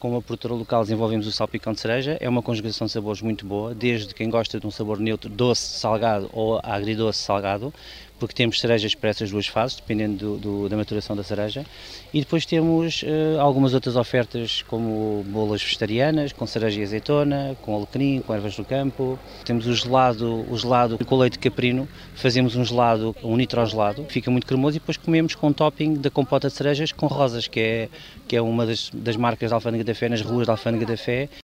com uma produtora local, desenvolvemos o salpicão de cereja. É uma conjugação de sabores muito boa, desde quem gosta de um sabor neutro, doce, salgado ou agridoce, salgado, porque temos cerejas para essas duas fases, dependendo da maturação da cereja. E depois temos algumas outras ofertas, como bolas vegetarianas, com cereja e azeitona, com alecrim, com ervas do campo. Temos o gelado com leite caprino. Fazemos um gelado, um nitrogelado, fica muito cremoso, e depois comemos com um topping da compota de cerejas com rosas, que é uma das marcas da Alfândega da Fé, nas ruas da Alfândega da Fé.